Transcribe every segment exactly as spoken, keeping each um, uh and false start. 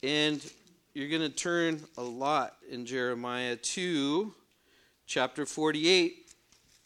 And you're going to turn a lot in Jeremiah to chapter forty-eight.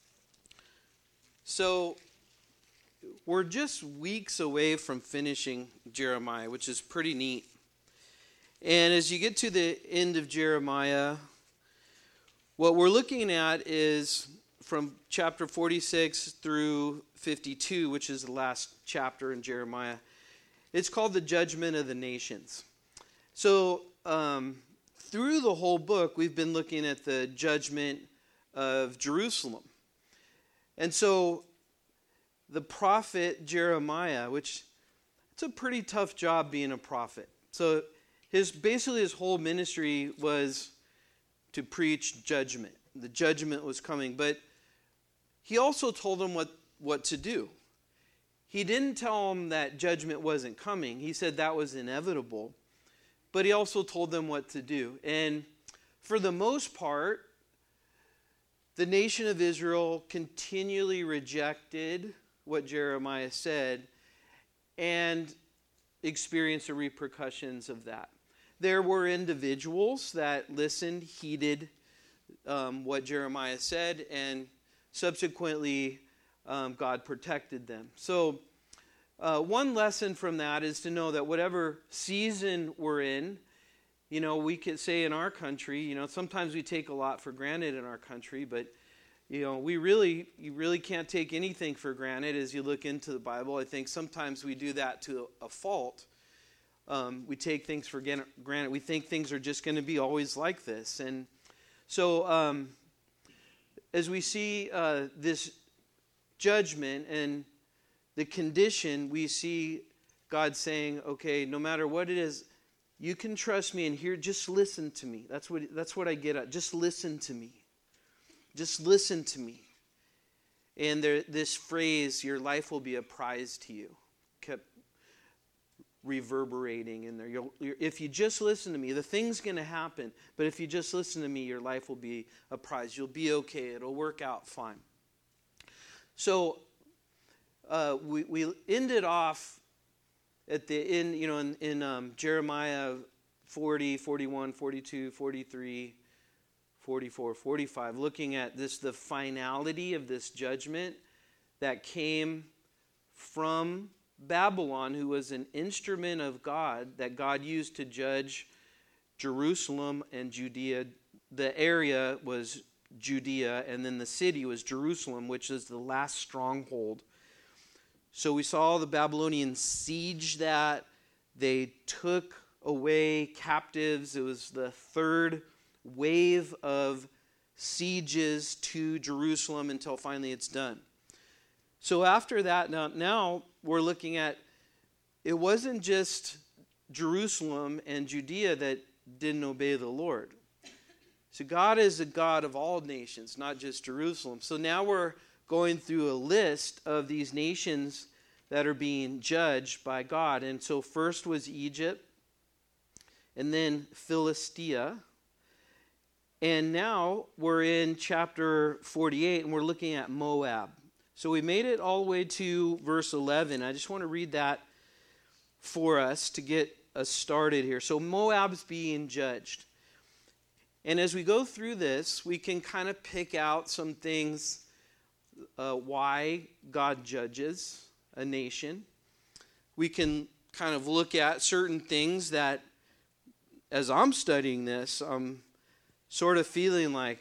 So we're just weeks away from finishing Jeremiah, which is pretty neat. And as you get to the end of Jeremiah, what we're looking at is from chapter forty-six through fifty-two, which is the last chapter in Jeremiah. It's called the Judgment of the Nations. So um, through the whole book, we've been looking at the judgment of Jerusalem. And so the prophet Jeremiah, which it's a pretty tough job being a prophet. So his basically his whole ministry was to preach judgment. The judgment was coming, but he also told them what, what to do. He didn't tell them that judgment wasn't coming. He said that was inevitable. But he also told them what to do. And for the most part, the nation of Israel continually rejected what Jeremiah said and experienced the repercussions of that. There were individuals that listened, heeded um, what Jeremiah said, and subsequently um, God protected them. So uh, one lesson from that is to know that whatever season we're in, you know, we could say in our country, you know, sometimes we take a lot for granted in our country, but you know, we really, you really can't take anything for granted as you look into the Bible. I think sometimes we do that to a fault. Um, we take things for granted. We think things are just going to be always like this. And so um, as we see uh, this judgment and the condition, we see God saying, okay, no matter what it is, you can trust me and here, just listen to me. That's what, that's what I get at. Just listen to me. Just listen to me. And there, this phrase, your life will be a prize to you, kept reverberating in there. You'll, if you just listen to me, the thing's going to happen. But if you just listen to me, your life will be a prize. You'll be okay. It'll work out fine. So uh, we, we ended off at the end, you know, in, in um, Jeremiah forty, forty-one, forty-two, forty-three, forty-four, forty-five, looking at this, the finality of this judgment that came from Babylon, who was an instrument of God that God used to judge Jerusalem and Judea. The area was Judea, and then the city was Jerusalem, which is the last stronghold. So we saw the Babylonians siege that. They took away captives. It was the third wave of sieges to Jerusalem until finally it's done. So after that, now, now we're looking at, it wasn't just Jerusalem and Judea that didn't obey the Lord. So God is a God of all nations, not just Jerusalem. So now we're going through a list of these nations that are being judged by God. And so first was Egypt, and then Philistia. And now we're in chapter forty-eight, and we're looking at Moab. So we made it all the way to verse eleven. I just want to read that for us to get us started here. So Moab's being judged. And as we go through this, we can kind of pick out some things, uh, why God judges a nation. We can kind of look at certain things that, as I'm studying this, I'm sort of feeling like,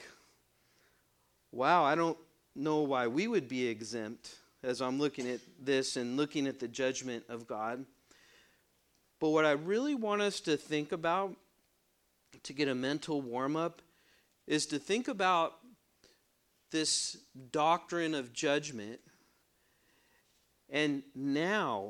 wow, I don't know why we would be exempt as I'm looking at this and looking at the judgment of God. But what I really want us to think about, to get a mental warm-up, is to think about this doctrine of judgment. And now,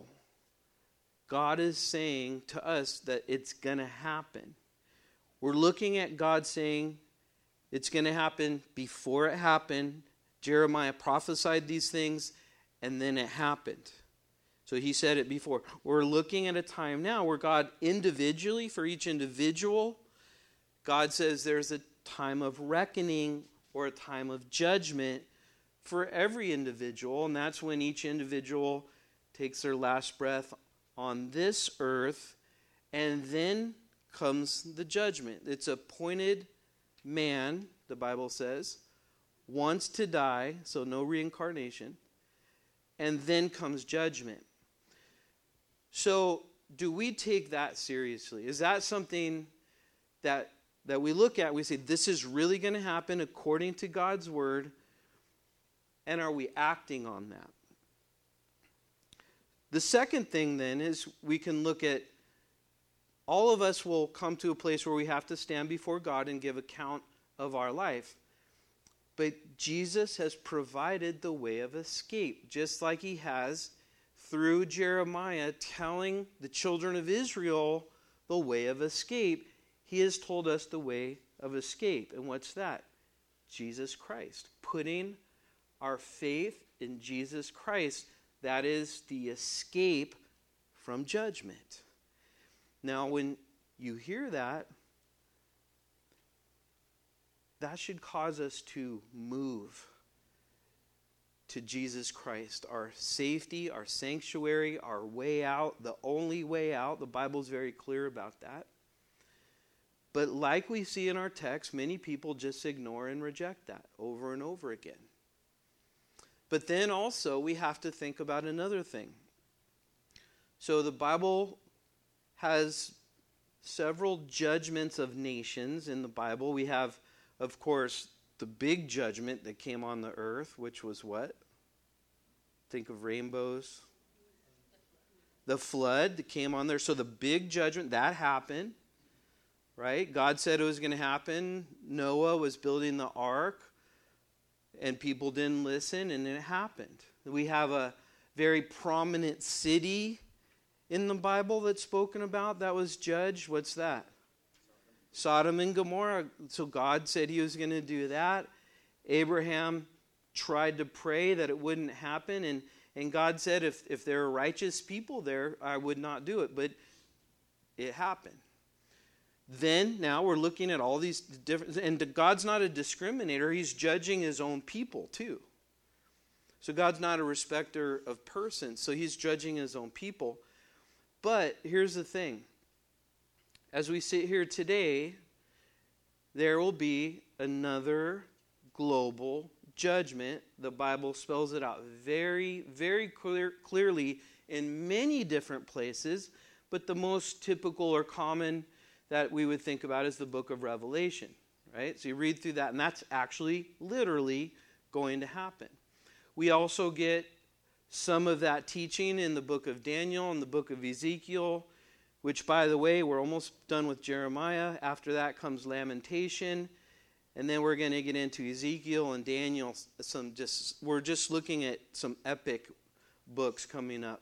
God is saying to us that it's going to happen. We're looking at God saying it's going to happen before it happened. Jeremiah prophesied these things, and then it happened. So he said it before. We're looking at a time now where God individually, for each individual, God says there's a time of reckoning or a time of judgment for every individual, and that's when each individual takes their last breath on this earth, and then comes the judgment. It's appointed man, the Bible says, wants to die, so no reincarnation, and then comes judgment. So, do we take that seriously? Is that something that that we look at, we say, this is really going to happen according to God's word, and are we acting on that? The second thing then is we can look at, all of us will come to a place where we have to stand before God and give account of our life. But Jesus has provided the way of escape, just like he has through Jeremiah telling the children of Israel the way of escape. He has told us the way of escape. And what's that? Jesus Christ. Putting our faith in Jesus Christ. That is the escape from judgment. Now, when you hear that, that should cause us to move to Jesus Christ, our safety, our sanctuary, our way out, the only way out. The Bible's very clear about that. But like we see in our text, many people just ignore and reject that over and over again. But then also we have to think about another thing. So the Bible has several judgments of nations in the Bible. We have, of course, the big judgment that came on the earth, which was what? Think of rainbows. The flood that came on there. So the big judgment, that happened. Right? God said it was going to happen. Noah was building the ark, and people didn't listen, and it happened. We have a very prominent city in the Bible that's spoken about that was judged. What's that? Sodom and Gomorrah. So God said he was going to do that. Abraham tried to pray that it wouldn't happen, and, and God said, if, if there are righteous people there, I would not do it. But it happened. Then, now we're looking at all these different, and God's not a discriminator, he's judging his own people too. So God's not a respecter of persons, so he's judging his own people. But here's the thing. As we sit here today, there will be another global judgment. The Bible spells it out very, very clear, clearly in many different places, but the most typical or common that we would think about is the book of Revelation, right? So you read through that, and that's actually literally going to happen. We also get some of that teaching in the book of Daniel and the book of Ezekiel, which, by the way, we're almost done with Jeremiah. After that comes Lamentation, and then we're going to get into Ezekiel and Daniel. Some just we're just looking at some epic books coming up.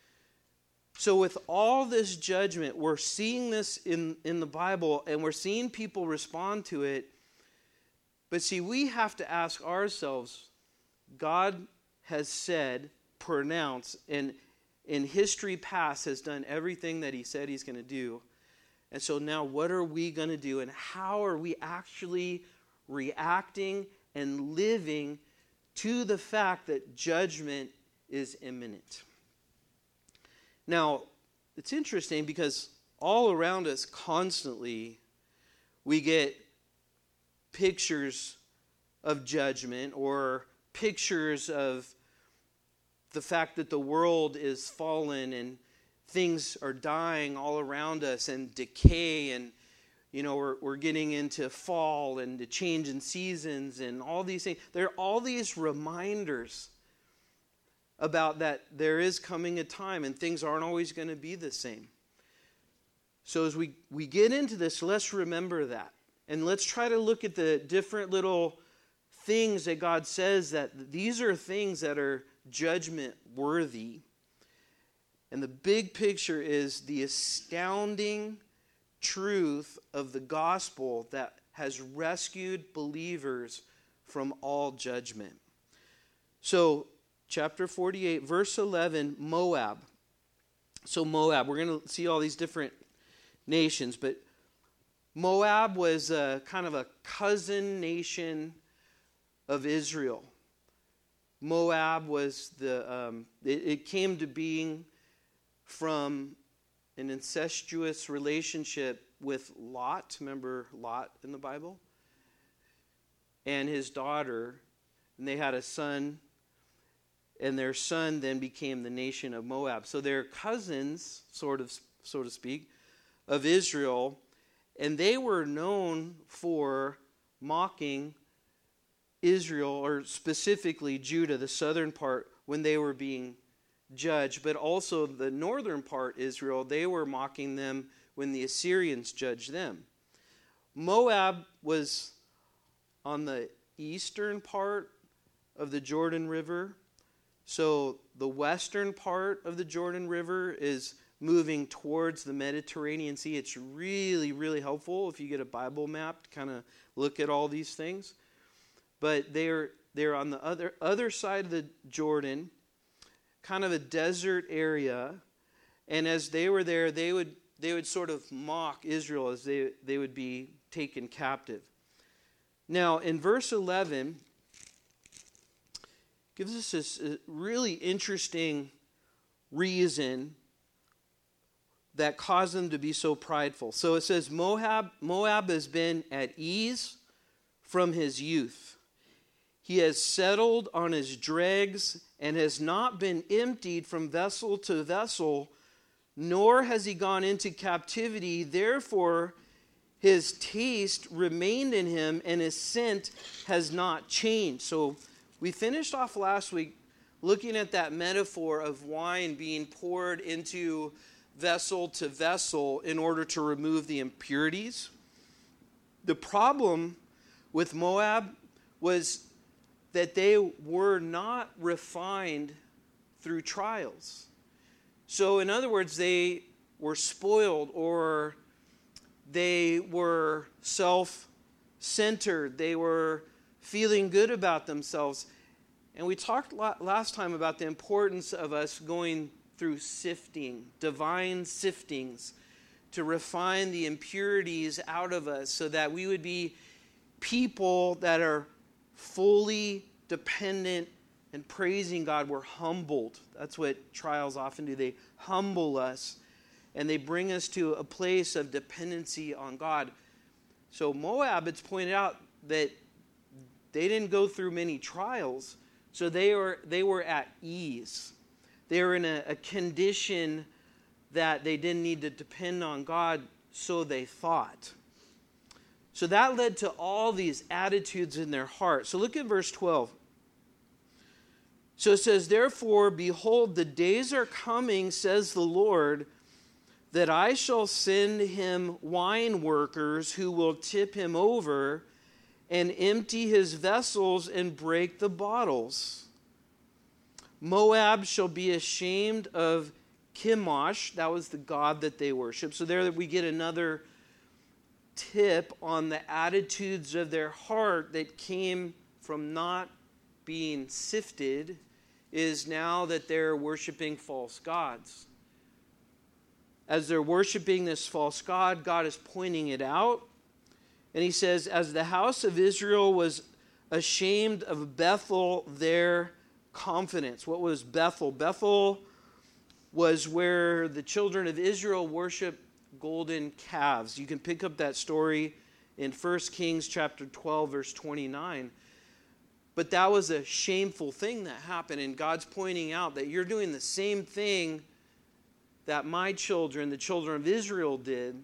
So with all this judgment, we're seeing this in, in the Bible, and we're seeing people respond to it. But see, we have to ask ourselves, God has said, pronounced, and in history past has done everything that he said he's going to do. And so now what are we going to do, and how are we actually reacting and living to the fact that judgment is imminent? Now, it's interesting because all around us constantly we get pictures of judgment or pictures of the fact that the world is fallen and things are dying all around us and decay, and you know we're we're getting into fall and the change in seasons and all these things. There are all these reminders about that there is coming a time and things aren't always going to be the same. So as we, we get into this, let's remember that. And let's try to look at the different little things that God says that these are things that are judgment worthy. And the big picture is the astounding truth of the gospel that has rescued believers from all judgment. So, chapter forty-eight, verse eleven, Moab. So Moab, we're going to see all these different nations, but Moab was a kind of a cousin nation of Israel. Moab was the, um, it, it came to being from an incestuous relationship with Lot. Remember Lot in the Bible? And his daughter. And they had a son. And their son then became the nation of Moab. So they're cousins, sort of, so to speak, of Israel. And they were known for mocking Israel, or specifically Judah, the southern part, when they were being judged. But also the northern part, Israel, they were mocking them when the Assyrians judged them. Moab was on the eastern part of the Jordan River. So the western part of the Jordan River is moving towards the Mediterranean Sea. It's really, really helpful if you get a Bible map to kind of look at all these things. But they're they're on the other other side of the Jordan, kind of a desert area. And as they were there, they would they would sort of mock Israel as they, they would be taken captive. Now, in verse eleven, gives us this really interesting reason that caused them to be so prideful. So it says, Moab, Moab has been at ease from his youth. He has settled on his dregs and has not been emptied from vessel to vessel, nor has he gone into captivity. Therefore, his taste remained in him and his scent has not changed. So we finished off last week looking at that metaphor of wine being poured into vessel to vessel in order to remove the impurities. The problem with Moab was that they were not refined through trials. So in other words, they were spoiled, or they were self-centered. They were feeling good about themselves. And we talked last time about the importance of us going through sifting, divine siftings, to refine the impurities out of us so that we would be people that are fully dependent and praising God. We're humbled. That's what trials often do. They humble us and they bring us to a place of dependency on God. So Moab, it's pointed out that they didn't go through many trials, so they were they were at ease. They were in a, a condition that they didn't need to depend on God, so they thought. So that led to all these attitudes in their heart. So look at verse twelve. So it says, therefore, behold, the days are coming, says the Lord, that I shall send him wine workers who will tip him over and empty his vessels and break the bottles. Moab shall be ashamed of Chemosh. That was the god that they worshiped. So there we get another tip on the attitudes of their heart that came from not being sifted, is now that they're worshiping false gods. As they're worshiping this false god, God is pointing it out. And he says, as the house of Israel was ashamed of Bethel, their confidence. What was Bethel? Bethel was where the children of Israel worshiped golden calves. You can pick up that story in First Kings chapter twelve, verse twenty-nine. But that was a shameful thing that happened, and God's pointing out that you're doing the same thing that my children, the children of Israel, did.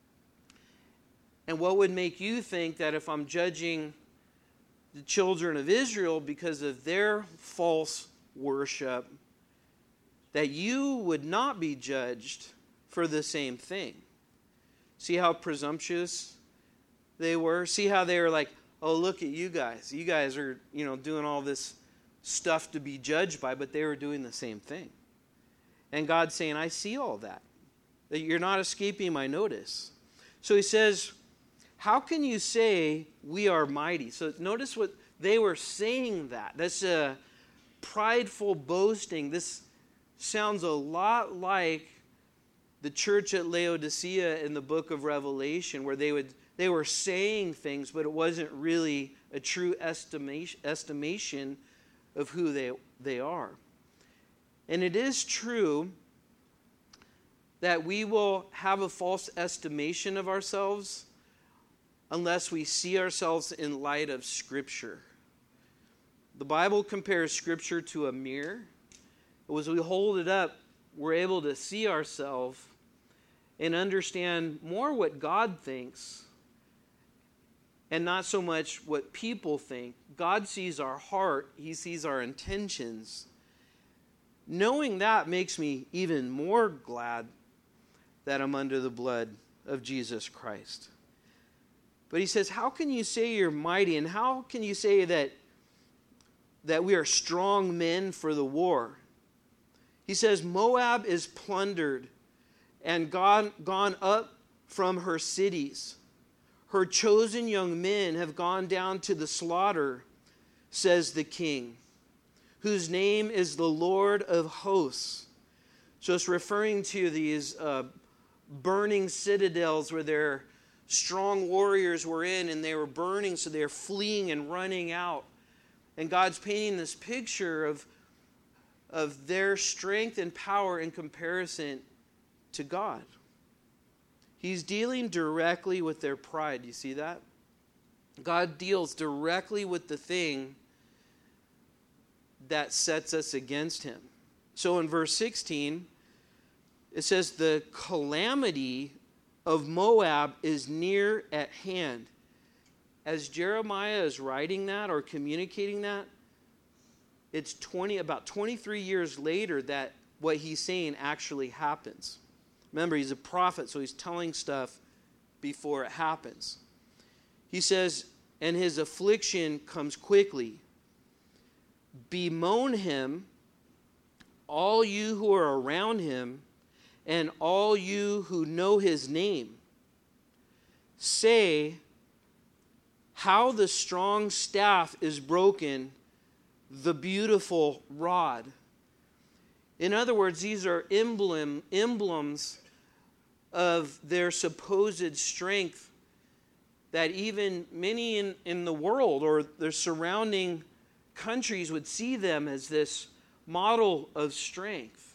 And what would make you think that if I'm judging the children of Israel because of their false worship, that you would not be judged for the same thing? See how presumptuous they were? See how they were like, oh, look at you guys. You guys are, you know, doing all this stuff to be judged by, but they were doing the same thing. And God's saying, I see all that. That you're not escaping my notice. So he says, how can you say we are mighty? So notice what they were saying that. That's a prideful boasting. This sounds a lot like the church at Laodicea in the book of Revelation, where they would they were saying things, but it wasn't really a true estimation, estimation of who they, they are. And it is true that we will have a false estimation of ourselves unless we see ourselves in light of Scripture. The Bible compares Scripture to a mirror. As we hold it up, we're able to see ourselves and understand more what God thinks and not so much what people think. God sees our heart. He sees our intentions. Knowing that makes me even more glad that I'm under the blood of Jesus Christ. But he says, how can you say you're mighty, and how can you say that, that we are strong men for the war? He says, Moab is plundered and gone, gone up from her cities. Her chosen young men have gone down to the slaughter, says the king, whose name is the Lord of hosts. So it's referring to these uh, burning citadels where their strong warriors were in, and they were burning, so they're fleeing and running out. And God's painting this picture of, of their strength and power in comparison to God. He's dealing directly with their pride. You see that? God deals directly with the thing that sets us against him. So in verse sixteen, it says, the calamity of Moab is near at hand. As Jeremiah is writing that or communicating that, it's twenty about twenty-three years later that what he's saying actually happens. Remember, he's a prophet, so he's telling stuff before it happens. He says, and his affliction comes quickly. Bemoan him, all you who are around him, and all you who know his name. Say, how the strong staff is broken, the beautiful rod. In other words, these are emblem, emblems of their supposed strength that even many in, in the world or their surrounding countries would see them as this model of strength.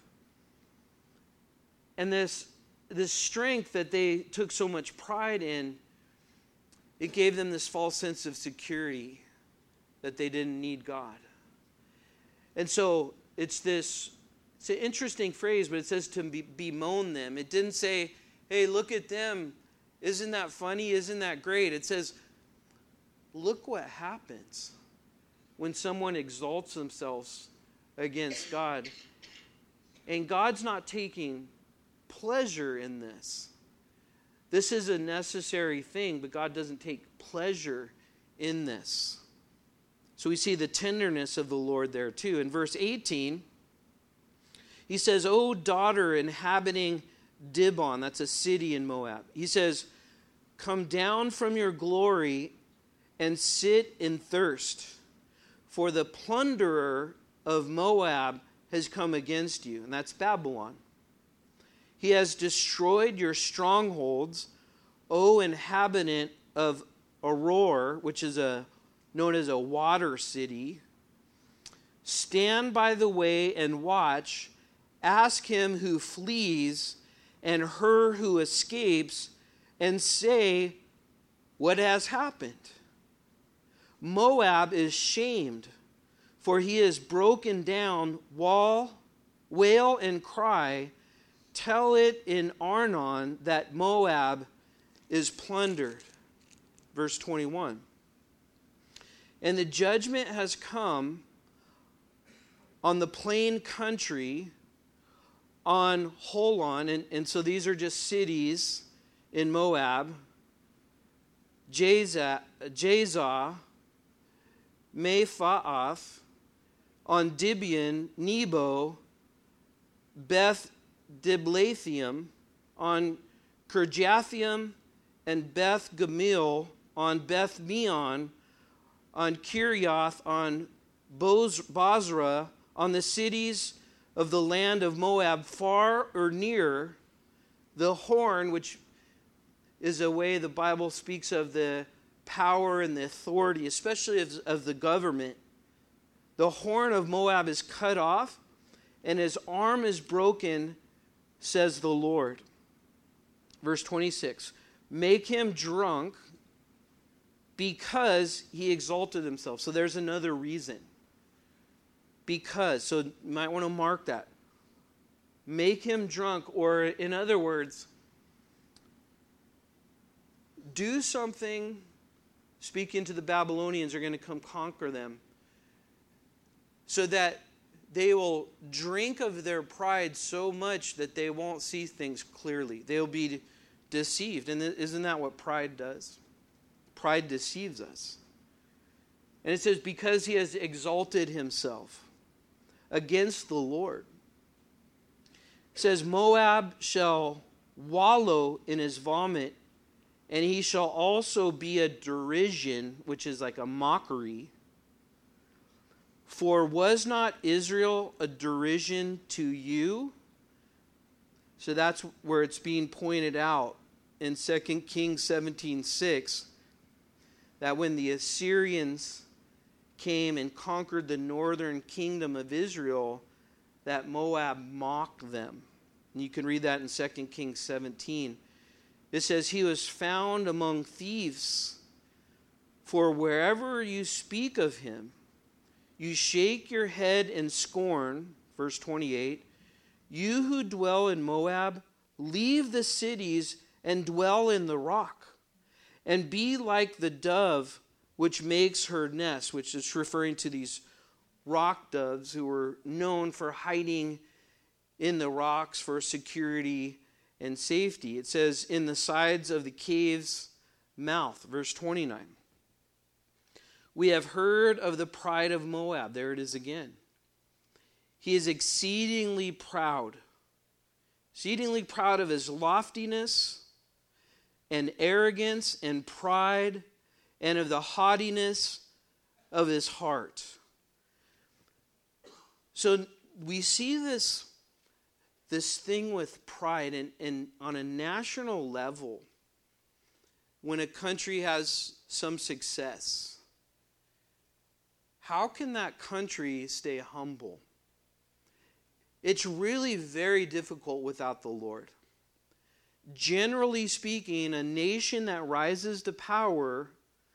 And this, this strength that they took so much pride in, it gave them this false sense of security that they didn't need God. And so it's this, it's an interesting phrase, but it says to be, bemoan them. It didn't say, hey, look at them. Isn't that funny? Isn't that great? It says, look what happens when someone exalts themselves against God. And God's not taking pleasure in this. This is a necessary thing, but God doesn't take pleasure in this. So we see the tenderness of the Lord there too. In verse eighteen, he says, O daughter inhabiting Dibon, that's a city in Moab. He says, come down from your glory and sit in thirst, for the plunderer of Moab has come against you. And that's Babylon. He has destroyed your strongholds, O inhabitant of Aroer, which is a known as a water city. Stand by the way and watch. Ask him who flees and her who escapes, and say, what has happened? Moab is shamed, for he is broken down. Wall, wail and cry. Tell it in Arnon that Moab is plundered. Verse twenty-one. And the judgment has come on the plain country, on Holon, and, and so these are just cities in Moab, Jazah, Jazah, Mephaath, on Dibion, Nebo, Beth Diblathium, on Kirjathaim, and Beth Gamil, on Beth Meon, on Kirioth, on Boz, Bozrah, on the cities of the land of Moab, far or near, the horn, which is a way the Bible speaks of the power and the authority, especially of, of the government. The horn of Moab is cut off, and his arm is broken, says the Lord. Verse twenty-six, make him drunk because he exalted himself. So there's another reason. Because. So you might want to mark that. Make him drunk, or in other words, do something. Speaking to the Babylonians are going to come conquer them, so that they will drink of their pride so much that they won't see things clearly. They'll be deceived. And isn't that what pride does? Pride deceives us. And it says, because he has exalted himself against the Lord. It says, Moab shall wallow in his vomit, and he shall also be a derision, which is like a mockery. For was not Israel a derision to you? So that's where it's being pointed out in Second Kings seventeen six, that when the Assyrians came and conquered the northern kingdom of Israel, that Moab mocked them. And you can read that in Second Kings seventeen. It says, he was found among thieves, for wherever you speak of him, you shake your head in scorn. Verse twenty-eight, you who dwell in Moab, leave the cities and dwell in the rock, and be like the dove which makes her nest, which is referring to these rock doves who were known for hiding in the rocks for security and safety. It says, in the sides of the cave's mouth. Verse twenty-nine. We have heard of the pride of Moab. There it is again. He is exceedingly proud. Exceedingly proud of his loftiness and arrogance and pride and of the haughtiness of his heart. So we see this, this thing with pride, and, and on a national level, when a country has some success, how can that country stay humble? It's really very difficult without the Lord. Generally speaking, a nation that rises to power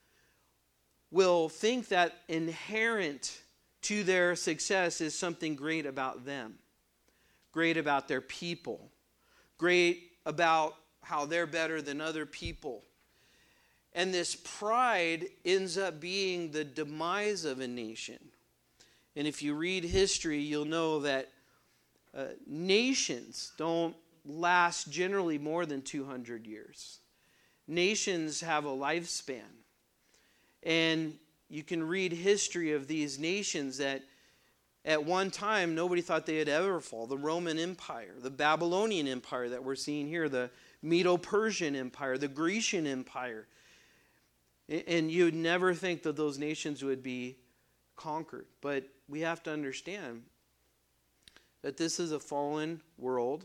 will think that inherent to their success is something great about them, great about their people, great about how they're better than other people. And this pride ends up being the demise of a nation. And if you read history, you'll know that uh, nations don't last generally more than two hundred years. Nations have a lifespan. And you can read history of these nations that at one time nobody thought they'd ever fall. The Roman Empire, the Babylonian Empire that we're seeing here, the Medo-Persian Empire, the Grecian Empire. And you'd never think that those nations would be conquered. But we have to understand that this is a fallen world.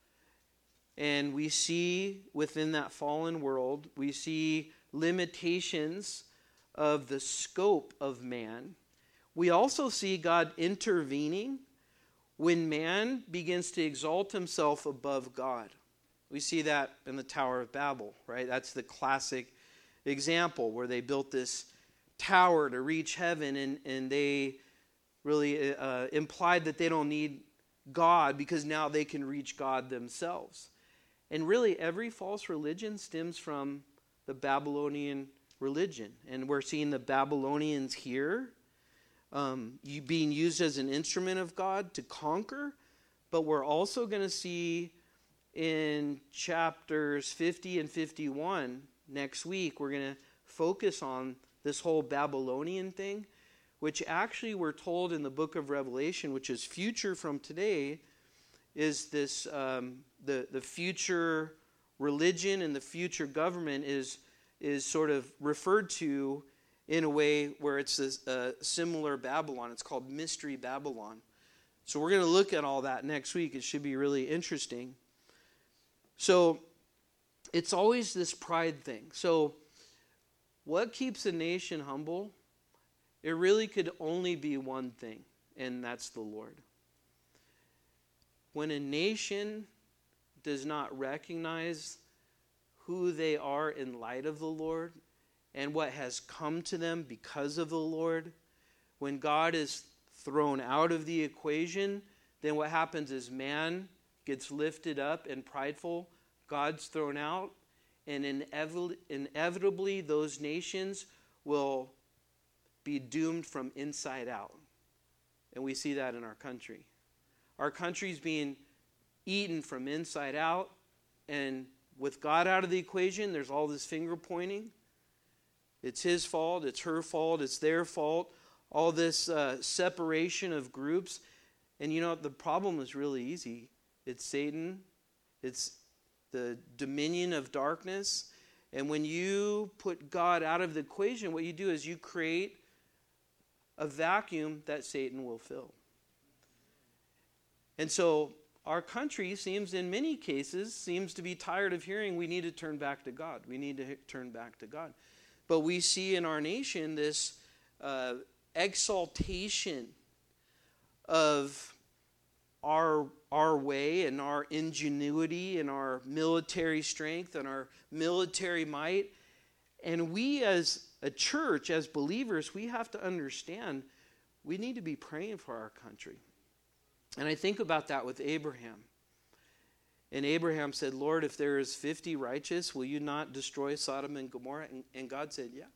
And we see within that fallen world, we see limitations of the scope of man. We also see God intervening when man begins to exalt himself above God. We see that in the Tower of Babel, right? That's the classic example where they built this tower to reach heaven, and, and they really uh, implied that they don't need God because now they can reach God themselves. And really every false religion stems from the Babylonian religion. And we're seeing the Babylonians here um, being used as an instrument of God to conquer, but we're also going to see in chapters fifty and fifty-one next week, we're going to focus on this whole Babylonian thing, which actually we're told in the book of Revelation, which is future from today, is this um, the, the future religion and the future government is, is sort of referred to in a way where it's a, a similar Babylon. It's called Mystery Babylon. So we're going to look at all that next week. It should be really interesting. So it's always this pride thing. So what keeps a nation humble? It really could only be one thing, and that's the Lord. When a nation does not recognize who they are in light of the Lord and what has come to them because of the Lord, when God is thrown out of the equation, then what happens is man gets lifted up and prideful, God's thrown out, and inevitably those nations will be doomed from inside out. And we see that in our country. Our country's being eaten from inside out, and with God out of the equation, there's all this finger pointing. It's his fault, it's her fault, it's their fault. All this uh, separation of groups. And you know, the problem is really easy. It's Satan. It's the dominion of darkness. And when you put God out of the equation, what you do is you create a vacuum that Satan will fill. And so our country seems, in many cases, seems to be tired of hearing we need to turn back to God. We need to turn back to God. But we see in our nation this uh, exaltation of our our way and our ingenuity and our military strength and our military might. And we as a church, as believers, we have to understand we need to be praying for our country. And I think about that with Abraham. And Abraham said, Lord, if there is fifty righteous, will you not destroy Sodom and Gomorrah? And, and God said, yeah.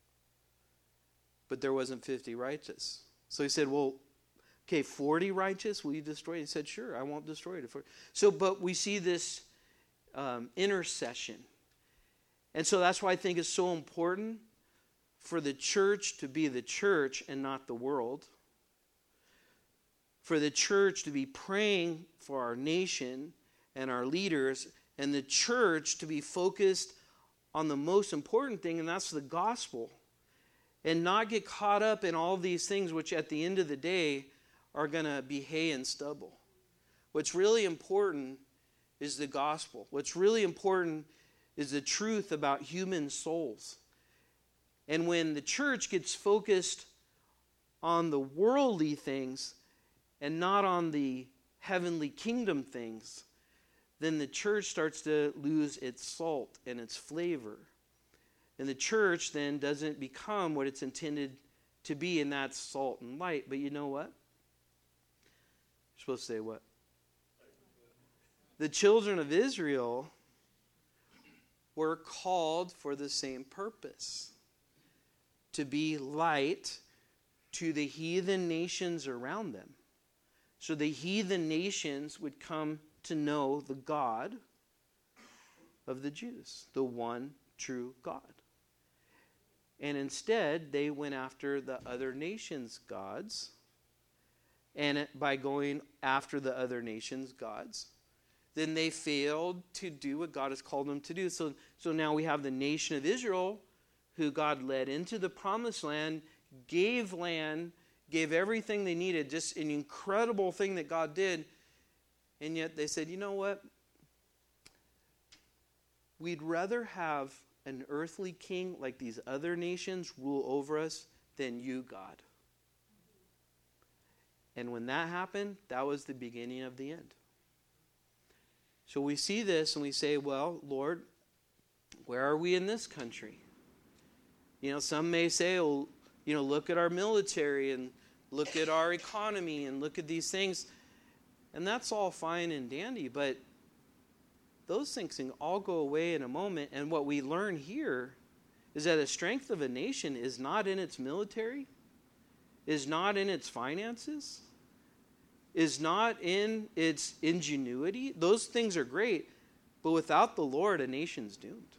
But there wasn't fifty righteous. So he said, well, okay, forty righteous, will you destroy it? He said, sure, I won't destroy it. So, but we see this um, intercession. And so that's why I think it's so important for the church to be the church and not the world. For the church to be praying for our nation and our leaders, and the church to be focused on the most important thing, and that's the gospel. And not get caught up in all these things which at the end of the day are going to be hay and stubble. What's really important is the gospel. What's really important is the truth about human souls. And when the church gets focused on the worldly things and not on the heavenly kingdom things, then the church starts to lose its salt and its flavor. And the church then doesn't become what it's intended to be, and that's salt and light. But you know what? You're supposed to say what? The children of Israel were called for the same purpose. To be light to the heathen nations around them. So the heathen nations would come to know the God of the Jews, the one true God. And instead, they went after the other nations' gods. And by going after the other nations' gods, then they failed to do what God has called them to do. So, so now we have the nation of Israel, who God led into the promised land, gave land, gave everything they needed, just an incredible thing that God did. And yet they said, you know what? We'd rather have an earthly king like these other nations rule over us than you, God. And when that happened, that was the beginning of the end. So we see this and we say, well, Lord, where are we in this country? You know, some may say, oh, you know, look at our military and look at our economy and look at these things. And that's all fine and dandy, but those things can all go away in a moment. And what we learn here is that the strength of a nation is not in its military, is not in its finances, is not in its ingenuity. Those things are great, but without the Lord, a nation's doomed.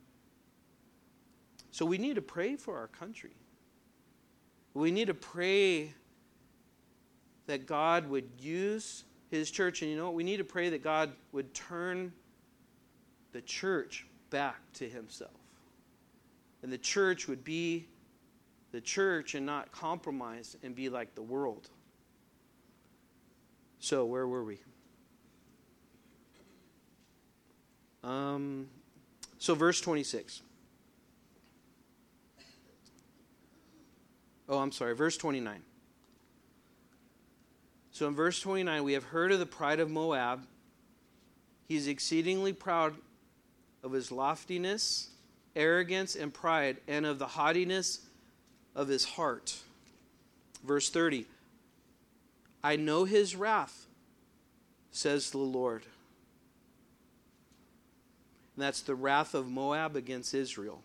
So we need to pray for our country. We need to pray that God would use his church. And you know what? We need to pray that God would turn the church back to himself. And the church would be the church and not compromise and be like the world. So, where were we? Um, so, verse twenty-six. Oh, I'm sorry, verse twenty-nine. So in verse twenty-nine, we have heard of the pride of Moab. He's exceedingly proud of his loftiness, arrogance, and pride, and of the haughtiness of his heart. Verse thirty, I know his wrath, says the Lord. And that's the wrath of Moab against Israel.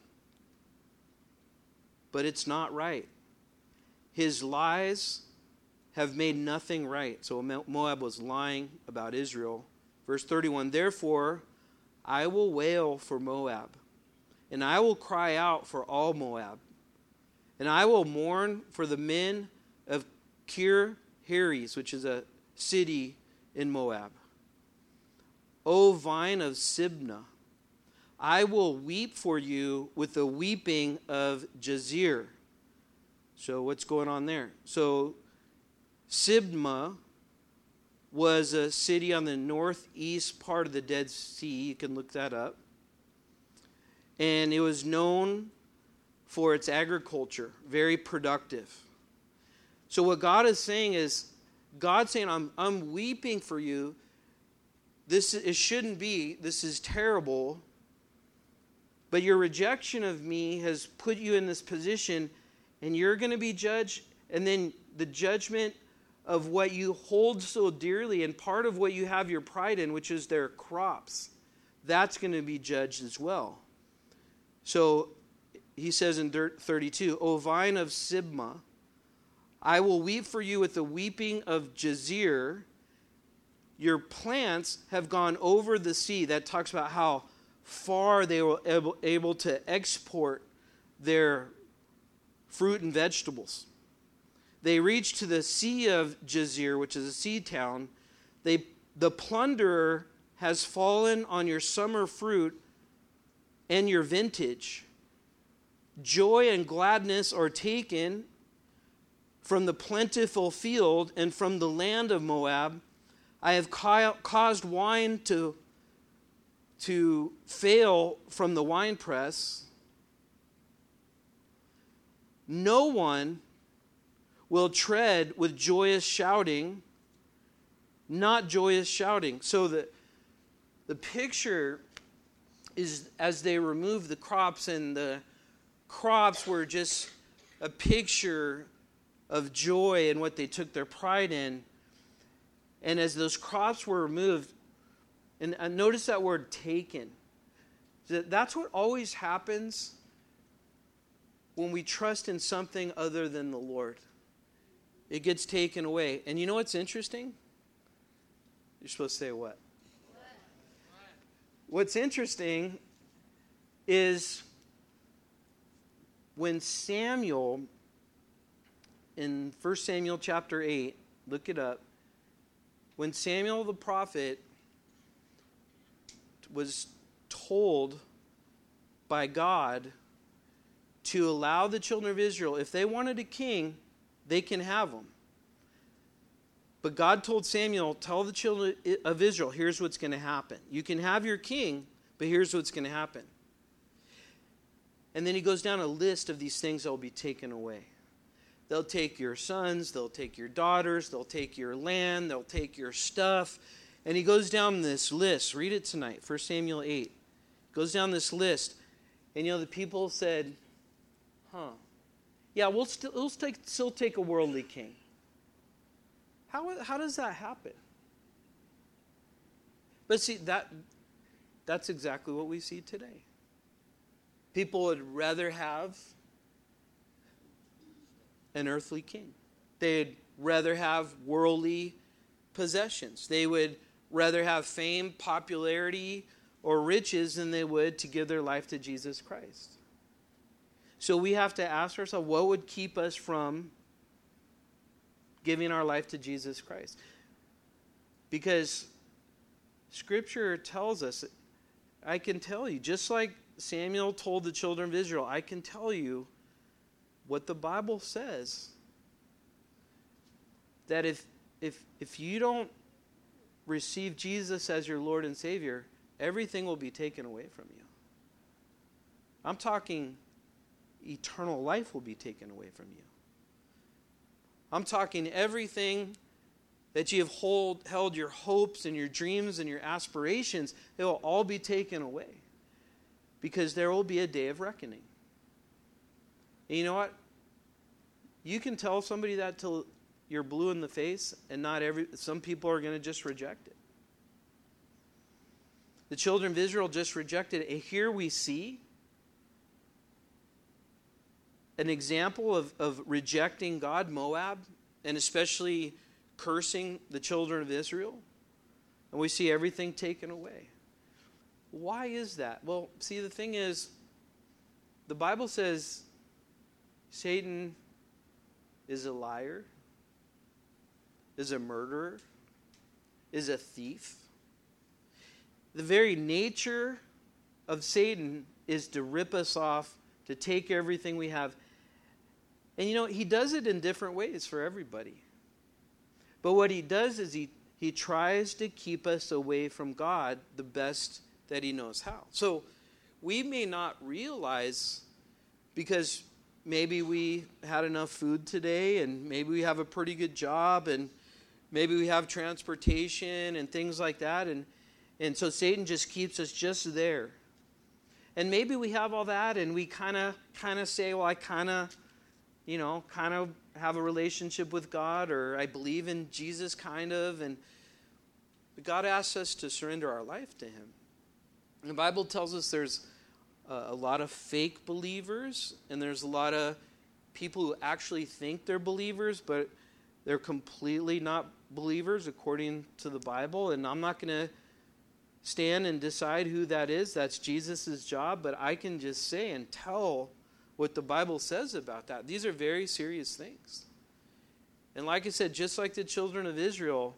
But it's not right. His lies have made nothing right. So Moab was lying about Israel. Verse thirty-one, therefore I will wail for Moab, and I will cry out for all Moab, and I will mourn for the men of Kir Heres, which is a city in Moab. O vine of Sibnah, I will weep for you with the weeping of Jazer. So what's going on there? So Sibnah was a city on the northeast part of the Dead Sea. You can look that up. And it was known for its agriculture, very productive. So what God is saying is, God's saying, I'm, I'm weeping for you. This it shouldn't be. This is terrible. But your rejection of me has put you in this position, and you're going to be judged. And then the judgment of what you hold so dearly, and part of what you have your pride in, which is their crops, that's going to be judged as well. So he says in thirty-two, O vine of Sibnah, I will weep for you with the weeping of Jazer. Your plants have gone over the sea. That talks about how far they were able, able to export their fruit and vegetables. They reached to the sea of Jazer, which is a sea town. They, the plunderer has fallen on your summer fruit and your vintage. Joy and gladness are taken from the plentiful field and from the land of Moab. I have ca- caused wine to, to fail from the winepress. No one will tread with joyous shouting, not joyous shouting. So the, the picture is as they remove the crops, and the crops were just a picture of joy and what they took their pride in. And as those crops were removed, and, and notice that word taken. That's what always happens when we trust in something other than the Lord. It gets taken away. And you know what's interesting? You're supposed to say what? What? What's interesting is when Samuel, in First Samuel chapter eight, look it up, when Samuel the prophet was told by God to allow the children of Israel, if they wanted a king, they can have them. But God told Samuel, tell the children of Israel, here's what's going to happen. You can have your king, but here's what's going to happen. And then he goes down a list of these things that will be taken away. They'll take your sons, they'll take your daughters, they'll take your land, they'll take your stuff. And he goes down this list. Read it tonight, First Samuel eight. Goes down this list. And you know, the people said, huh, yeah, we'll still, we'll take, still take a worldly king. How, how does that happen? But see, that that's exactly what we see today. People would rather have an earthly king. They'd rather have worldly possessions. They would rather have fame, popularity, or riches than they would to give their life to Jesus Christ. So we have to ask ourselves, what would keep us from giving our life to Jesus Christ? Because Scripture tells us, I can tell you, just like Samuel told the children of Israel, I can tell you what the Bible says, that if if if you don't receive Jesus as your Lord and Savior, everything will be taken away from you. I'm talking eternal life will be taken away from you. I'm talking everything that you have hold, held your hopes and your dreams and your aspirations, it will all be taken away. Because there will be a day of reckoning. And you know what? You can tell somebody that till you're blue in the face, and not every. Some people are going to just reject it. The children of Israel just rejected it. And here we see an example of, of rejecting God, Moab, and especially cursing the children of Israel. And we see everything taken away. Why is that? Well, see, the thing is, the Bible says Satan is a liar, is a murderer, is a thief. The very nature of Satan is to rip us off, to take everything we have. And you know, he does it in different ways for everybody. But what he does is he, he tries to keep us away from God the best that he knows how. So we may not realize, because maybe we had enough food today, and maybe we have a pretty good job, and maybe we have transportation and things like that, and and so Satan just keeps us just there. And maybe we have all that, and we kind of kind of say, well, I kind of, you know, kind of have a relationship with God, or I believe in Jesus, kind of, and but God asks us to surrender our life to him. And the Bible tells us there's a, a lot of fake believers, and there's a lot of people who actually think they're believers, but they're completely not believers according to the Bible. And I'm not going to stand and decide who that is. That's Jesus' job. But I can just say and tell what the Bible says about that. These are very serious things. And like I said, just like the children of Israel,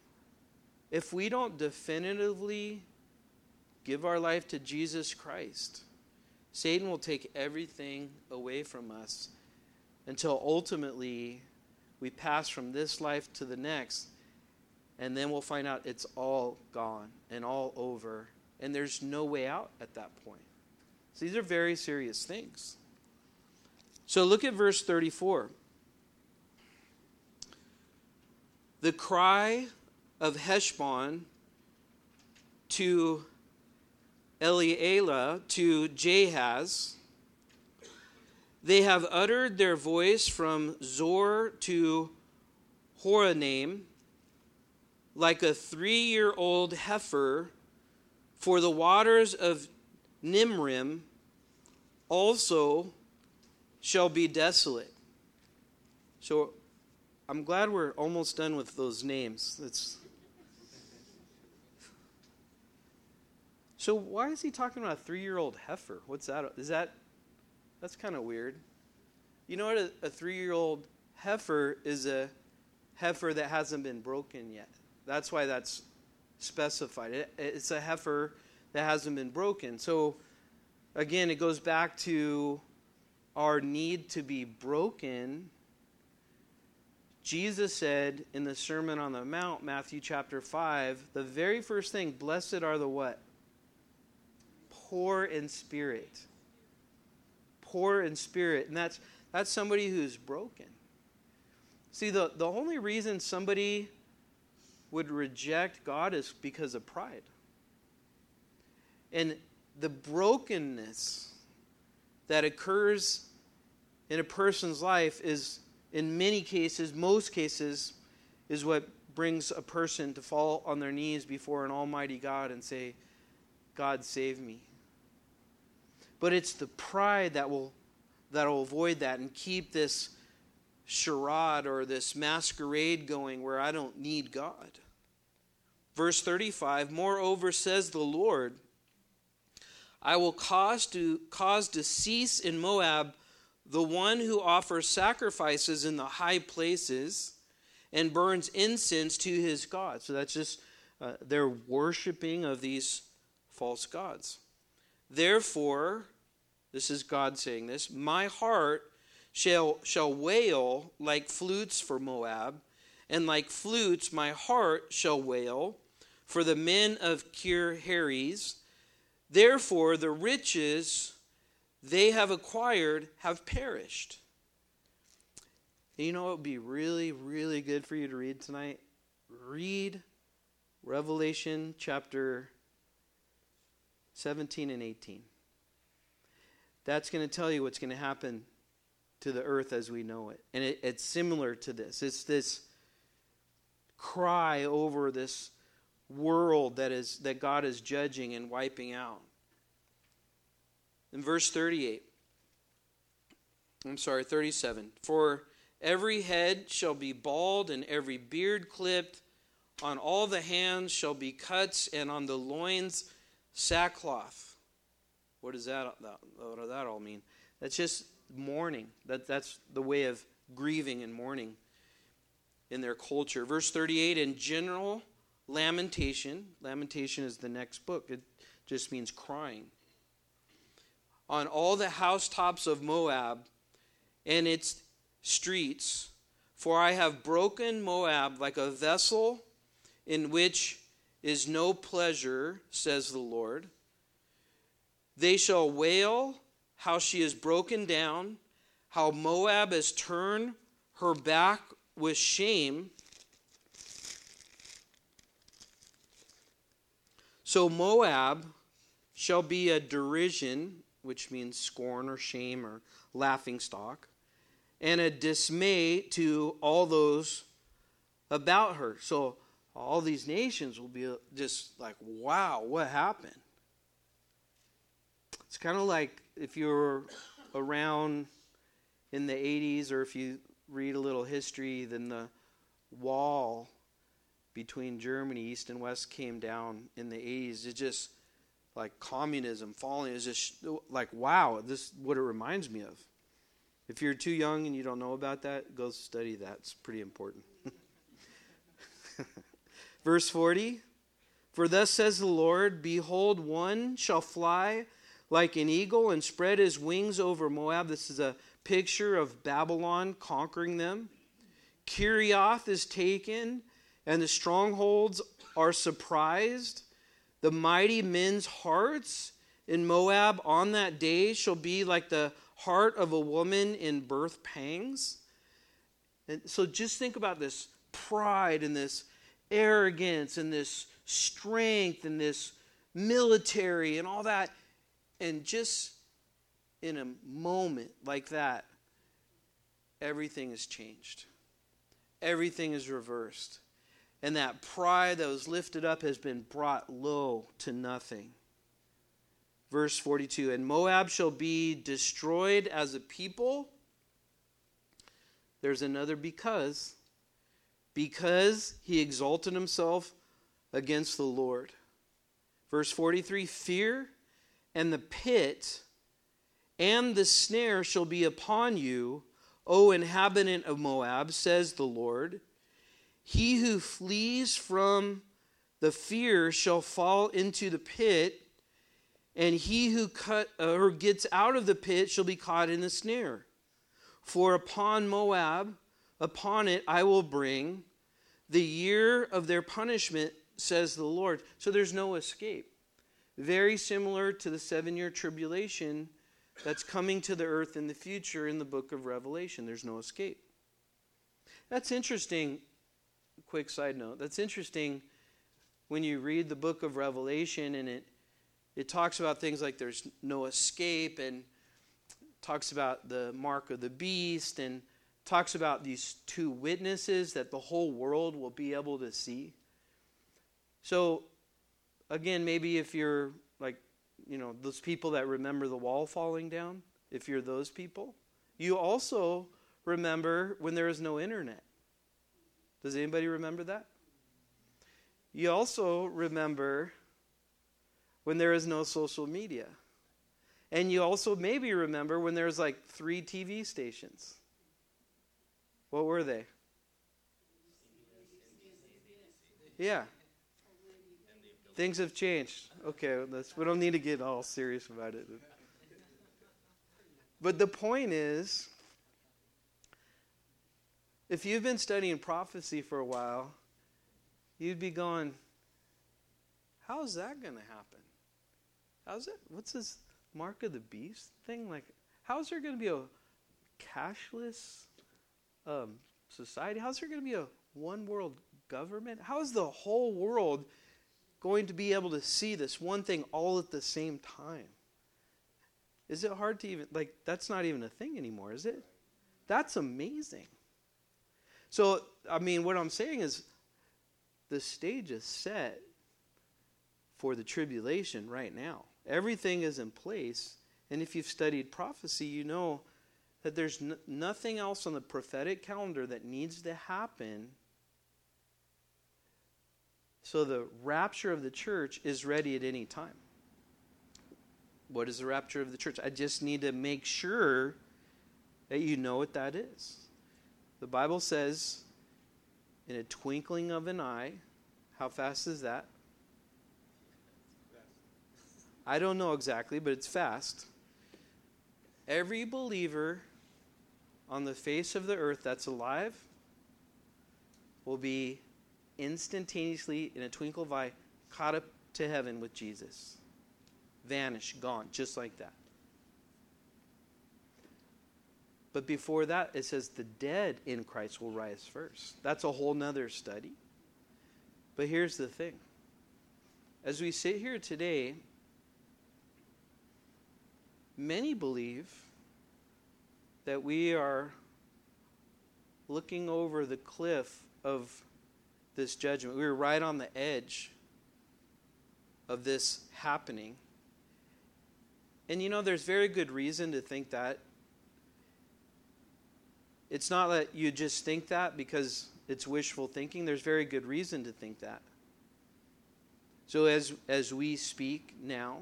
if we don't definitively give our life to Jesus Christ, Satan will take everything away from us until ultimately we pass from this life to the next. And then we'll find out it's all gone and all over. And there's no way out at that point. So these are very serious things. So look at verse thirty-four. The cry of Heshbon to Elealeh, to Jahaz, they have uttered their voice from Zor to Horonaim, like a three-year-old heifer, for the waters of Nimrim also shall be desolate. So I'm glad we're almost done with those names. That's so why is he talking about a three-year-old heifer? What's that? Is that that's kind of weird. You know what a, a three-year-old heifer is? A heifer that hasn't been broken yet. That's why that's specified. It, it's a heifer that hasn't been broken. So, again, it goes back to our need to be broken. Jesus said in the Sermon on the Mount, Matthew chapter five, the very first thing, blessed are the what? Poor in spirit. Poor in spirit. And that's that's somebody who's broken. See, the, the only reason somebody would reject God is because of pride. And the brokenness that occurs in a person's life is, in many cases, most cases, is what brings a person to fall on their knees before an almighty God and say, God, save me. But it's the pride that will that will avoid that and keep this charade or this masquerade going where I don't need God. Verse thirty-five, moreover says the Lord, I will cause to cause to cease in Moab the one who offers sacrifices in the high places and burns incense to his God. So that's just uh, their worshiping of these false gods. Therefore, this is God saying this, my heart shall shall wail like flutes for Moab, and like flutes my heart shall wail for the men of Kir Heres. Therefore the riches they have acquired have perished. And you know what would be really, really good for you to read tonight? read Revelation chapter seventeen and eighteen. That's going to tell you what's going to happen to the earth as we know it. And it, it's similar to this. It's this cry over this world that is that God is judging and wiping out. In verse thirty-eight, I'm sorry, thirty-seven. For every head shall be bald and every beard clipped. On all the hands shall be cuts and on the loins sackcloth. What does that, what does that all mean? That's just mourning. That, that's the way of grieving and mourning in their culture. Verse thirty-eight, in general lamentation. Lamentation is the next book. It just means crying. On all the housetops of Moab and its streets, for I have broken Moab like a vessel in which is no pleasure, says the Lord. They shall wail how she is broken down, how Moab has turned her back with shame. So Moab shall be a derision, which means scorn or shame or laughing stock, and a dismay to all those about her. So all these nations will be just like, wow, what happened? It's kind of like if you were around in the eighties, or if you read a little history, then the wall between Germany, East and West, came down in the eighties. It just, like communism falling, is just like, wow, this is what it reminds me of. If you're too young and you don't know about that, go study that. It's pretty important. Verse forty, for thus says the Lord, behold, one shall fly like an eagle and spread his wings over Moab. This is a picture of Babylon conquering them. Kirioth is taken, and the strongholds are surprised. The mighty men's hearts in Moab on that day shall be like the heart of a woman in birth pangs. And so just think about this pride and this arrogance and this strength and this military and all that. And just in a moment like that, everything is changed. Everything is reversed. And that pride that was lifted up has been brought low to nothing. Verse forty-two, and Moab shall be destroyed as a people. There's another because. Because he exalted himself against the Lord. Verse forty-three, fear and the pit and the snare shall be upon you, O inhabitant of Moab, says the Lord. He who flees from the fear shall fall into the pit, and he who cut or gets out of the pit shall be caught in the snare. For upon Moab, upon it I will bring the year of their punishment, says the Lord. So there's no escape. Very similar to the seven-year tribulation that's coming to the earth in the future in the book of Revelation. There's no escape. That's interesting. Quick side note. That's interesting when you read the book of Revelation, and it it talks about things like there's no escape, and talks about the mark of the beast, and talks about these two witnesses that the whole world will be able to see. So, again, maybe if you're like, you know, those people that remember the wall falling down, if you're those people, you also remember when there was no internet. Does anybody remember that? You also remember when there is no social media. And you also maybe remember when there was like three T V stations. What were they? Yeah. Things have changed. Okay, let's, we don't need to get all serious about it. But the point is, if you've been studying prophecy for a while, you'd be going, how's that going to happen? How's it? What's this mark of the beast thing? Like, how's there going to be a cashless um, society? How's there going to be a one world government? How is the whole world going to be able to see this one thing all at the same time? Is it hard to even, like, that's not even a thing anymore, is it? That's amazing. So, I mean, what I'm saying is the stage is set for the tribulation right now. Everything is in place. And if you've studied prophecy, you know that there's n- nothing else on the prophetic calendar that needs to happen. So the rapture of the church is ready at any time. What is the rapture of the church? I just need to make sure that you know what that is. The Bible says, in a twinkling of an eye. How fast is that? I don't know exactly, but it's fast. Every believer on the face of the earth that's alive will be instantaneously, in a twinkle of an eye, caught up to heaven with Jesus. Vanish, gone, just like that. But before that, it says the dead in Christ will rise first. That's a whole nother study. But here's the thing. As we sit here today, many believe that we are looking over the cliff of this judgment. We were right on the edge of this happening. And you know, there's very good reason to think that. It's not that you just think that because it's wishful thinking. There's very good reason to think that. So as as we speak now,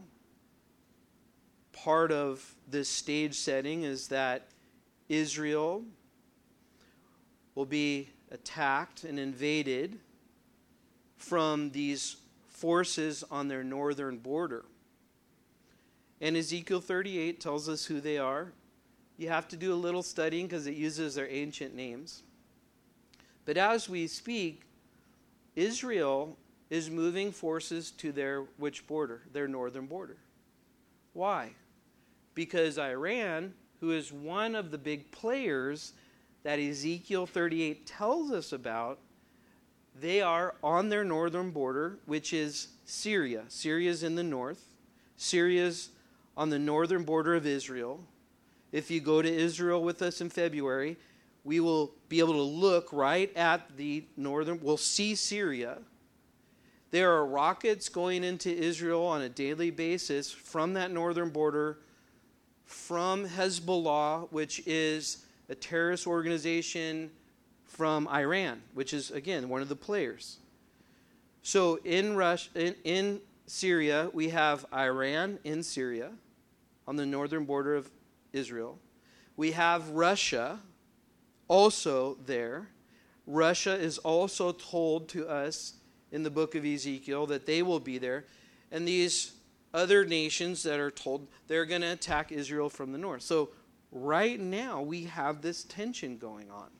part of this stage setting is that Israel will be attacked and invaded from these forces on their northern border. And Ezekiel thirty-eight tells us who they are. You have to do a little studying because it uses their ancient names. But as we speak, Israel is moving forces to their which border? Their northern border. Why? Because Iran, who is one of the big players that Ezekiel thirty-eight tells us about, they are on their northern border, which is Syria. Syria is in the north. Syria is on the northern border of Israel. If you go to Israel with us in February, we will be able to look right at the northern, we'll see Syria. There are rockets going into Israel on a daily basis from that northern border, from Hezbollah, which is a terrorist organization from Iran, which is, again, one of the players. So in Russia, in, in Syria, we have Iran in Syria on the northern border of Israel. We have Russia also there. Russia is also told to us in the book of Ezekiel that they will be there. And these other nations that are told they're going to attack Israel from the north. So right now we have this tension going on.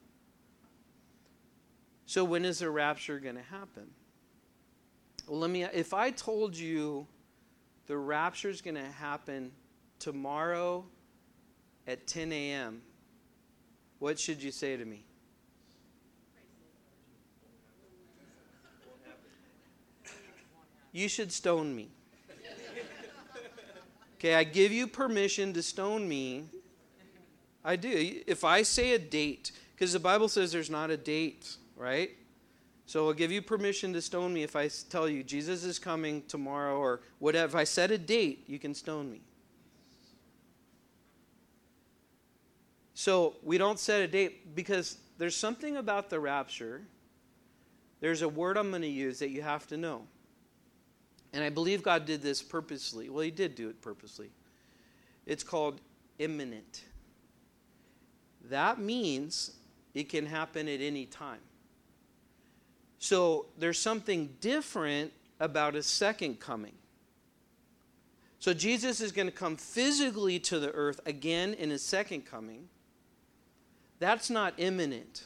So when is the rapture going to happen? Well, let me, if I told you the rapture is going to happen tomorrow at ten a.m., what should you say to me? You should stone me. Okay, I give you permission to stone me. I do. If I say a date, because the Bible says there's not a date, right? So I'll give you permission to stone me if I tell you Jesus is coming tomorrow or whatever. If I set a date, you can stone me. So we don't set a date because there's something about the rapture. There's a word I'm going to use that you have to know. And I believe God did this purposely. Well, he did do it purposely. It's called imminent. That means it can happen at any time. So there's something different about a second coming. So Jesus is going to come physically to the earth again in his second coming. That's not imminent.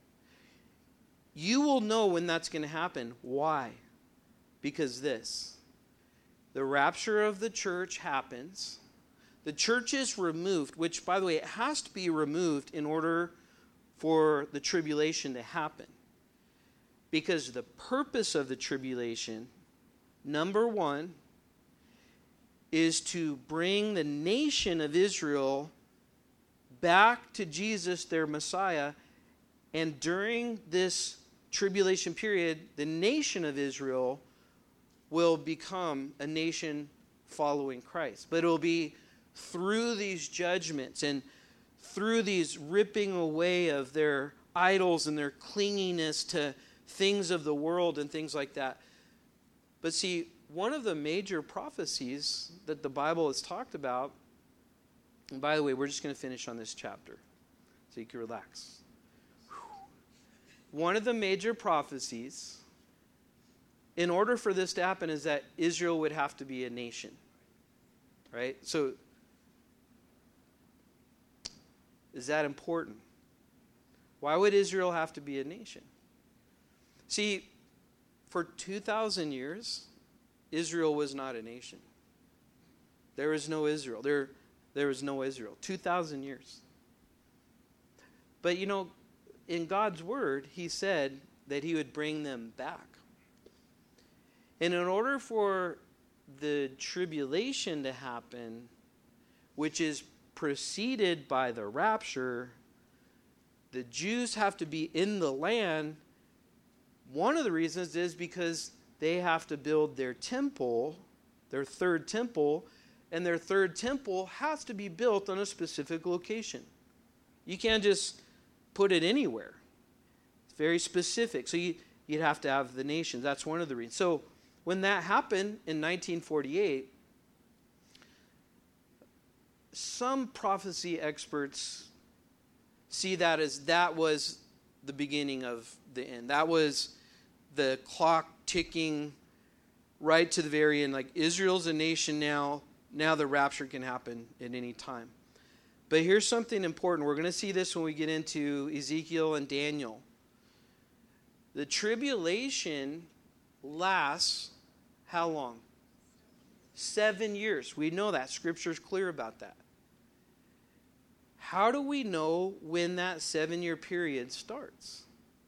You will know when that's going to happen. Why? Because this. The rapture of the church happens. The church is removed, which, by the way, it has to be removed in order for the tribulation to happen. Because the purpose of the tribulation, number one, is to bring the nation of Israel back to Jesus, their Messiah. And during this tribulation period, the nation of Israel will become a nation following Christ. But it will be through these judgments and through these ripping away of their idols and their clinginess to things of the world and things like that. But see, one of the major prophecies that the Bible has talked about, and by the way, we're just going to finish on this chapter so you can relax. One of the major prophecies, in order for this to happen, is that Israel would have to be a nation. Right? So, is that important? Why would Israel have to be a nation? See, for two thousand years, Israel was not a nation. There was no Israel. There, there was no Israel. two thousand years. But you know, in God's word, he said that he would bring them back. And in order for the tribulation to happen, which is preceded by the rapture, the Jews have to be in the land. One of the reasons is because they have to build their temple, their third temple, and their third temple has to be built on a specific location. You can't just put it anywhere. It's very specific. So you, you'd have to have the nations. That's one of the reasons. So when that happened in nineteen forty-eight, some prophecy experts see that as that was the beginning of the end. That was the clock ticking right to the very end. Like, Israel's a nation now. Now the rapture can happen at any time. But here's something important. We're going to see this when we get into Ezekiel and Daniel. The tribulation lasts how long? Seven years. We know that. Scripture's clear about that. How do we know when that seven-year period starts?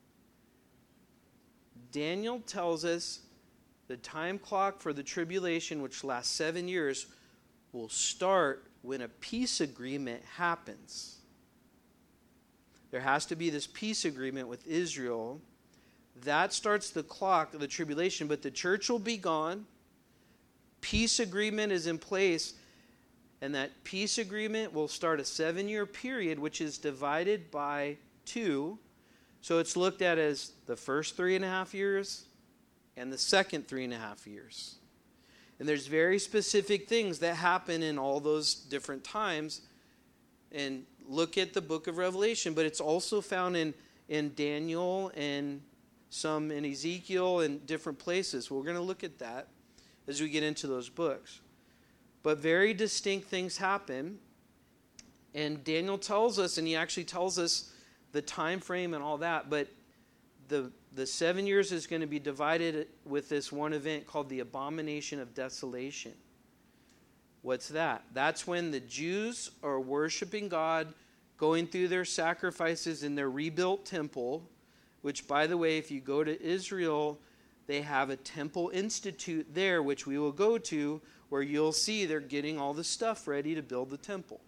Daniel tells us the time clock for the tribulation, which lasts seven years, will start when a peace agreement happens. There has to be this peace agreement with Israel. That starts the clock of the tribulation, but the church will be gone. Peace agreement is in place, and that peace agreement will start a seven-year period, which is divided by two. So it's looked at as the first three and a half years and the second three and a half years. And there's very specific things that happen in all those different times. And look at the book of Revelation, but it's also found in, in Daniel and some in Ezekiel and different places. We're going to look at that as we get into those books. But very distinct things happen. And Daniel tells us, and he actually tells us the time frame and all that, but the the seven years is going to be divided with this one event called the Abomination of Desolation. What's that? That's when the Jews are worshiping God, going through their sacrifices in their rebuilt temple, which, by the way, if you go to Israel, they have a temple institute there, which we will go to, where you'll see they're getting all the stuff ready to build the temple.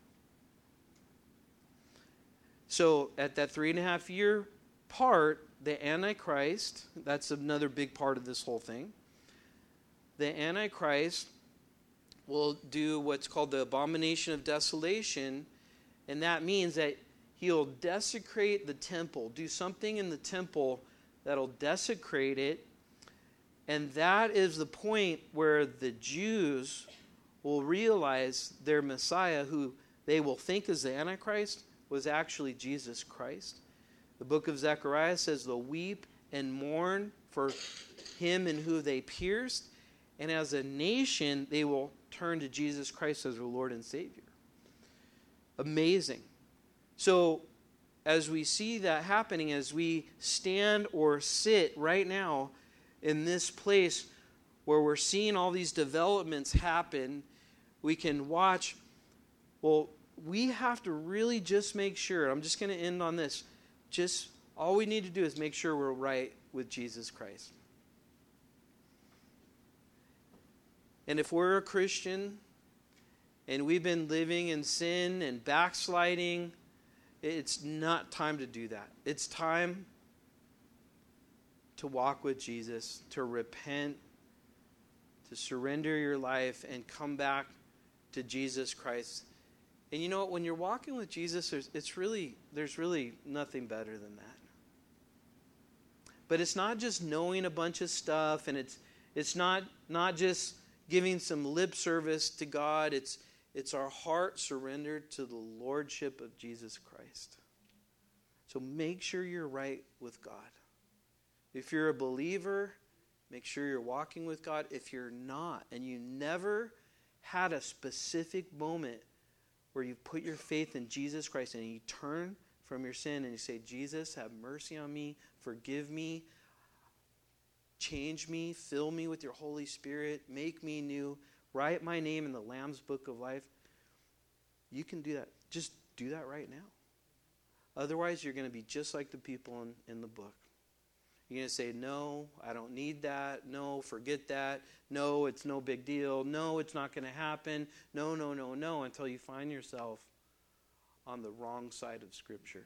So at that three and a half year part, the Antichrist, that's another big part of this whole thing. The Antichrist will do what's called the Abomination of Desolation, and that means that he'll desecrate the temple, do something in the temple that'll desecrate it, and that is the point where the Jews will realize their Messiah, who they will think is the Antichrist, was actually Jesus Christ. The book of Zechariah says they'll weep and mourn for him and who they pierced. And as a nation, they will turn to Jesus Christ as their Lord and Savior. Amazing. So as we see that happening, as we stand or sit right now in this place where we're seeing all these developments happen, we can watch. Well, we have to really just make sure, I'm just going to end on this, just All we need to do is make sure we're right with Jesus Christ. And if we're a Christian and we've been living in sin and backsliding, it's not time to do that. It's time to walk with Jesus, to repent, to surrender your life and come back to Jesus Christ. And you know what? When you're walking with Jesus, there's, it's really, there's really nothing better than that. But it's not just knowing a bunch of stuff, and it's it's not not just giving some lip service to God. It's it's our heart surrendered to the lordship of Jesus Christ. So make sure you're right with God. If you're a believer, make sure you're walking with God. If you're not, and you never had a specific moment where you put your faith in Jesus Christ and you turn from your sin and you say, Jesus, have mercy on me, forgive me, change me, fill me with your Holy Spirit, make me new, write my name in the Lamb's Book of Life. You can do that. Just do that right now. Otherwise, you're going to be just like the people in, in the book. You're going to say, no, I don't need that. No, forget that. No, it's no big deal. No, it's not going to happen. No, no, no, no, until you find yourself on the wrong side of Scripture.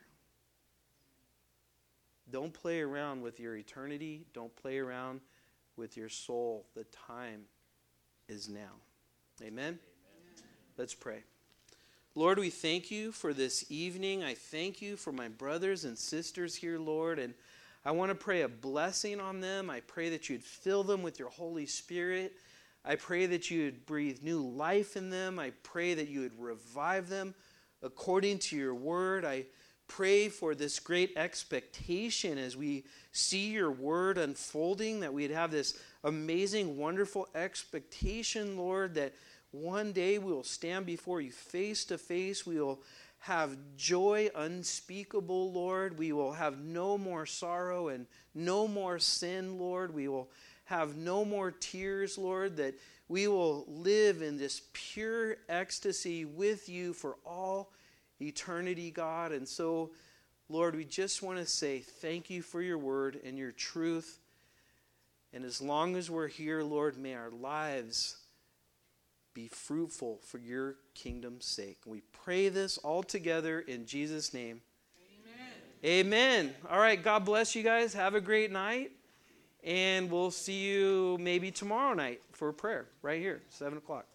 Don't play around with your eternity. Don't play around with your soul. The time is now. Amen? Amen. Let's pray. Lord, we thank you for this evening. I thank you for my brothers and sisters here, Lord, and I want to pray a blessing on them. I pray that you'd fill them with your Holy Spirit. I pray that you would breathe new life in them. I pray that you would revive them according to your word. I pray for this great expectation as we see your word unfolding, that we'd have this amazing, wonderful expectation, Lord, that one day we will stand before you face to face. We will have joy unspeakable, Lord. We will have no more sorrow and no more sin, Lord. We will have no more tears, Lord, that we will live in this pure ecstasy with you for all eternity, God. And so, Lord, we just want to say thank you for your word and your truth. And as long as we're here, Lord, may our lives be fruitful for your kingdom's sake. We pray this all together in Jesus' name. Amen. Amen. All right, God bless you guys. Have a great night. And we'll see you maybe tomorrow night for prayer right here, seven o'clock.